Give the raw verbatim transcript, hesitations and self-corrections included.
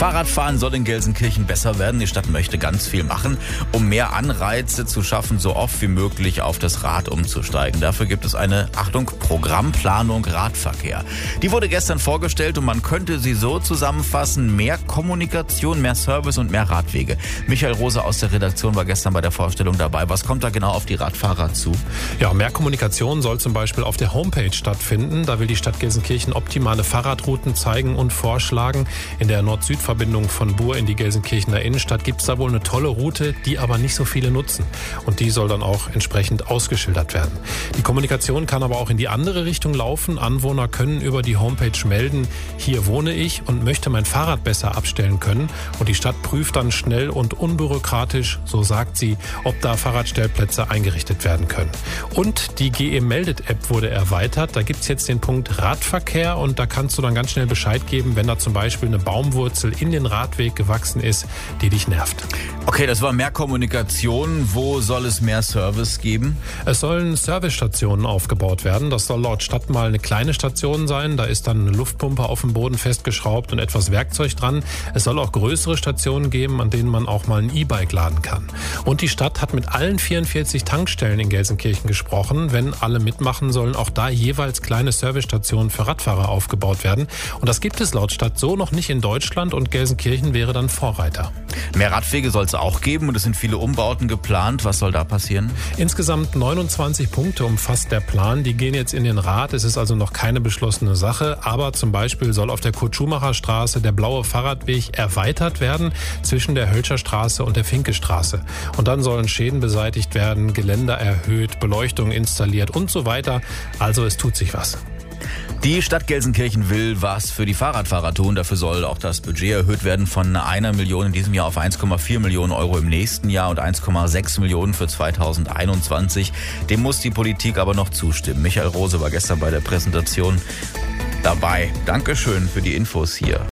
Fahrradfahren soll in Gelsenkirchen besser werden. Die Stadt möchte ganz viel machen, um mehr Anreize zu schaffen, so oft wie möglich auf das Rad umzusteigen. Dafür gibt es eine, Achtung, Programmplanung Radverkehr. Die wurde gestern vorgestellt und man könnte sie so zusammenfassen: mehr Kommunikation, mehr Service und mehr Radwege. Michael Rose aus der Redaktion war gestern bei der Vorstellung dabei. Was kommt da genau auf die Radfahrer zu? Ja, mehr Kommunikation soll zum Beispiel auf der Homepage stattfinden. Da will die Stadt Gelsenkirchen optimale Fahrradrouten zeigen und vorschlagen. In der Nord-Süd-Verbindung von Buhr in die Gelsenkirchener Innenstadt gibt es da wohl eine tolle Route, die aber nicht so viele nutzen. Und die soll dann auch entsprechend ausgeschildert werden. Die Kommunikation kann aber auch in die andere Richtung laufen. Anwohner können über die Homepage melden: Hier wohne ich und möchte mein Fahrrad besser abstellen können. Und die Stadt prüft dann schnell und unbürokratisch, so sagt sie, ob da Fahrradstellplätze eingerichtet werden können. Und die G E-Meldet-App wurde erweitert. Da gibt es jetzt den Punkt Radverkehr und da kannst du dann ganz schnell Bescheid geben, wenn da zum Beispiel eine Baumwurzel in den Radweg gewachsen ist, die dich nervt. Okay, das war mehr Kommunikation. Wo soll es mehr Service geben? Es sollen Servicestationen aufgebaut werden. Das soll laut Stadt mal eine kleine Station sein. Da ist dann eine Luftpumpe auf dem Boden festgeschraubt und etwas Werkzeug dran. Es soll auch größere Stationen geben, an denen man auch mal ein E-Bike laden kann. Und die Stadt hat mit allen vierundvierzig Tankstellen in Gelsenkirchen gesprochen. Wenn alle mitmachen, sollen auch da jeweils kleine Servicestationen für Radfahrer aufgebaut werden. Und das gibt es laut Stadt so noch nicht in Deutschland und Gelsenkirchen wäre dann Vorreiter. Mehr Radwege soll es auch geben und es sind viele Umbauten geplant. Was soll da passieren? Insgesamt neunundzwanzig Punkte umfasst der Plan. Die gehen jetzt in den Rat. Es ist also noch keine beschlossene Sache. Aber zum Beispiel soll auf der Kurt-Schumacher-Straße der blaue Fahrradweg erweitert werden zwischen der Hölscher Straße und der Finke-Straße. Und dann sollen Schäden beseitigt werden, Geländer erhöht, Beleuchtung installiert und so weiter. Also es tut sich was. Die Stadt Gelsenkirchen will was für die Fahrradfahrer tun. Dafür soll auch das Budget erhöht werden von einer Million in diesem Jahr auf eins Komma vier Millionen Euro im nächsten Jahr und eins Komma sechs Millionen für zweitausendeinundzwanzig. Dem muss die Politik aber noch zustimmen. Michael Rose war gestern bei der Präsentation dabei. Dankeschön für die Infos hier.